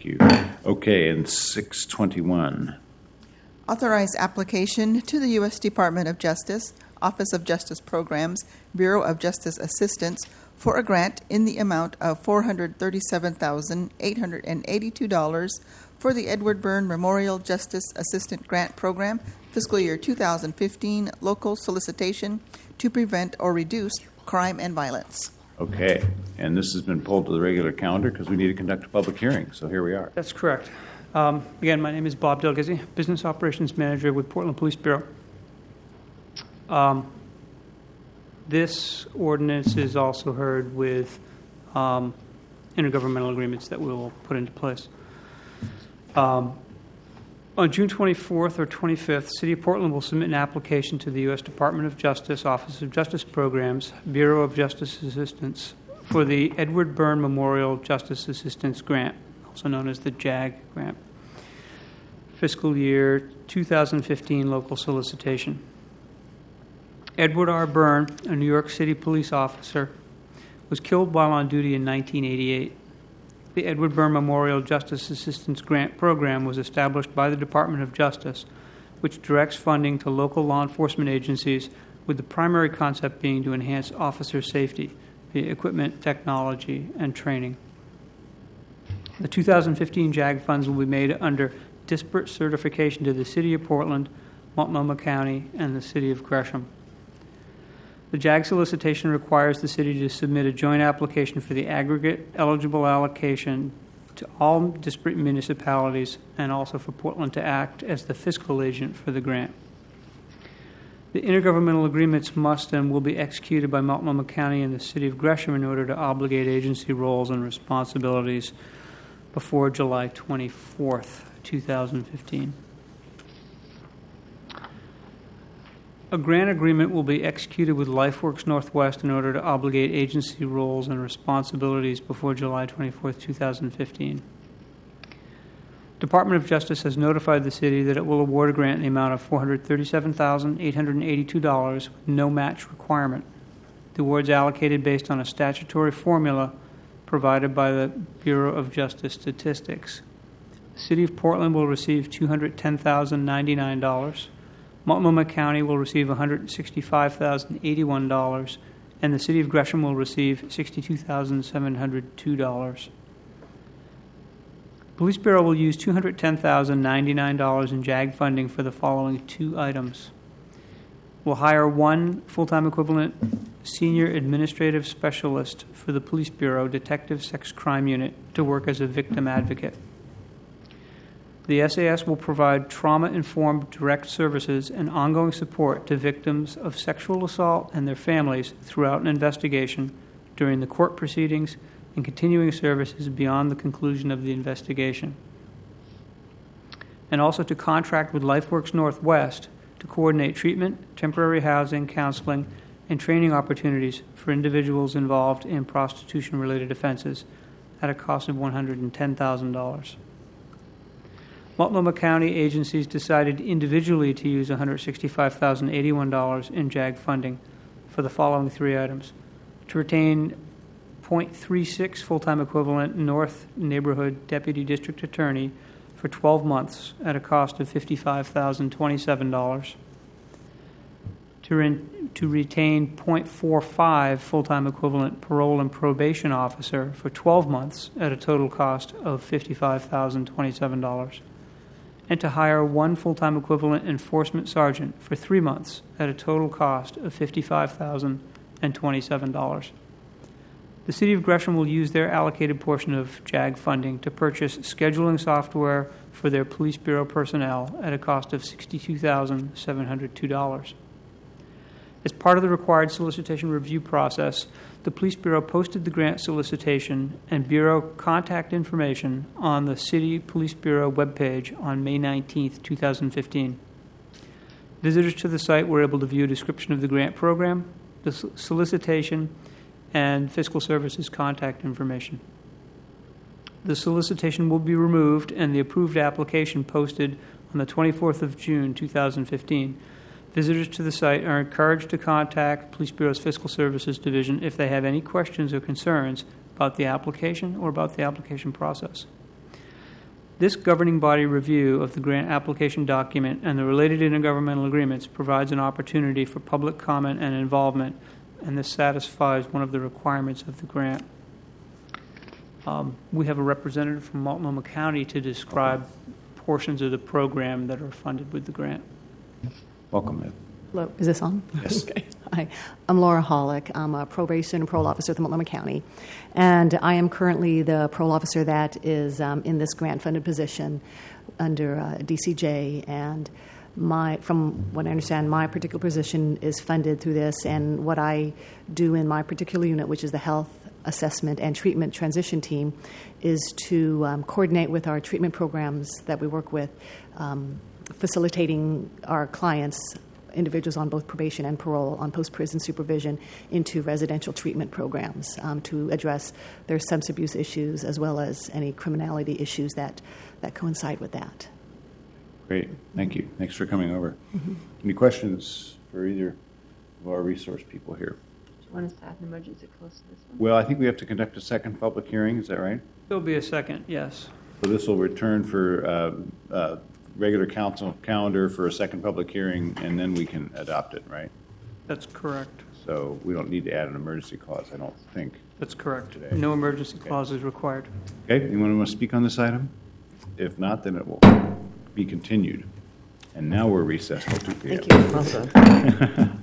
you. Okay, and 621. Authorize application to the U.S. Department of Justice, Office of Justice Programs, Bureau of Justice Assistance for a grant in the amount of $437,882 for the Edward Byrne Memorial Justice Assistant Grant Program, fiscal year 2015, local solicitation to prevent or reduce crime and violence. Okay, and this has been pulled to the regular calendar because we need to conduct a public hearing, so here we are. That's correct. Again, my name is Bob Delgizzi, Business Operations Manager with Portland Police Bureau. This ordinance is also heard with intergovernmental agreements that we will put into place. On June 24th or 25th, City of Portland will submit an application to the U.S. Department of Justice, Office of Justice Programs, Bureau of Justice Assistance for the Edward Byrne Memorial Justice Assistance Grant, also known as the JAG grant, fiscal year 2015 local solicitation. Edward R. Byrne, a New York City police officer, was killed while on duty in 1988. The Edward Byrne Memorial Justice Assistance Grant Program was established by the Department of Justice, which directs funding to local law enforcement agencies, with the primary concept being to enhance officer safety via equipment, technology, and training. The 2015 JAG funds will be made under disparate certification to the City of Portland, Multnomah County, and the City of Gresham. The JAG solicitation requires the city to submit a joint application for the aggregate eligible allocation to all disparate municipalities, and also for Portland to act as the fiscal agent for the grant. The intergovernmental agreements must and will be executed by Multnomah County and the City of Gresham in order to obligate agency roles and responsibilities before July 24th, 2015. A grant agreement will be executed with LifeWorks Northwest in order to obligate agency roles and responsibilities before July 24, 2015. Department of Justice has notified the city that it will award a grant in the amount of $437,882 with no match requirement. The award is allocated based on a statutory formula provided by the Bureau of Justice Statistics. The City of Portland will receive $210,099. Multnomah County will receive $165,081, and the City of Gresham will receive $62,702. Police Bureau will use $210,099 in JAG funding for the following two items. We'll hire one full-time equivalent senior administrative specialist for the Police Bureau Detective Sex Crime Unit to work as a victim advocate. The SAS will provide trauma-informed direct services and ongoing support to victims of sexual assault and their families throughout an investigation, during the court proceedings, and continuing services beyond the conclusion of the investigation. And also to contract with LifeWorks Northwest to coordinate treatment, temporary housing, counseling, and training opportunities for individuals involved in prostitution-related offenses at a cost of $110,000. Multnomah County agencies decided individually to use $165,081 in JAG funding for the following three items: to retain .36 full-time equivalent North Neighborhood Deputy District Attorney for 12 months at a cost of $55,027, to retain .45 full-time equivalent Parole and Probation Officer for 12 months at a total cost of $55,027, and to hire one full-time equivalent enforcement sergeant for 3 months at a total cost of $55,027. The City of Gresham will use their allocated portion of JAG funding to purchase scheduling software for their Police Bureau personnel at a cost of $62,702. As part of the required solicitation review process, the Police Bureau posted the grant solicitation and Bureau contact information on the City Police Bureau webpage on May 19, 2015. Visitors to the site were able to view a description of the grant program, the solicitation, and fiscal services contact information. The solicitation will be removed and the approved application posted on the 24th of June, 2015. Visitors to the site are encouraged to contact Police Bureau's Fiscal Services Division if they have any questions or concerns about the application or about the application process. This governing body review of the grant application document and the related intergovernmental agreements provides an opportunity for public comment and involvement, and this satisfies one of the requirements of the grant. We have a representative from Multnomah County to describe portions of the program that are funded with the grant. Welcome, Ed. Hello, is this on? Yes. Okay. Hi, I'm Laura Hollick. I'm a probation and parole officer at the Multnomah County, and I am currently the parole officer that is in this grant-funded position under DCJ. And from what I understand, my particular position is funded through this, and what I do in my particular unit, which is the Health Assessment and Treatment Transition Team, is to coordinate with our treatment programs that we work with, facilitating our clients, individuals on both probation and parole, on post-prison supervision, into residential treatment programs to address their substance abuse issues as well as any criminality issues that coincide with that. Great. Thank you. Thanks for coming over. Any questions for either of our resource people here? Do you want us to add an emergency clause to this one? Well, I think we have to conduct a second public hearing. Is that right? There'll be a second, yes. So this will return for regular council calendar for a second public hearing, and then we can adopt it, right? That's correct. So we don't need to add an emergency clause, I don't think. That's correct. Today. No emergency clause is required. Okay, anyone want to speak on this item? If not, then it will be continued. And now we're recessed till 2 p.m. Thank you.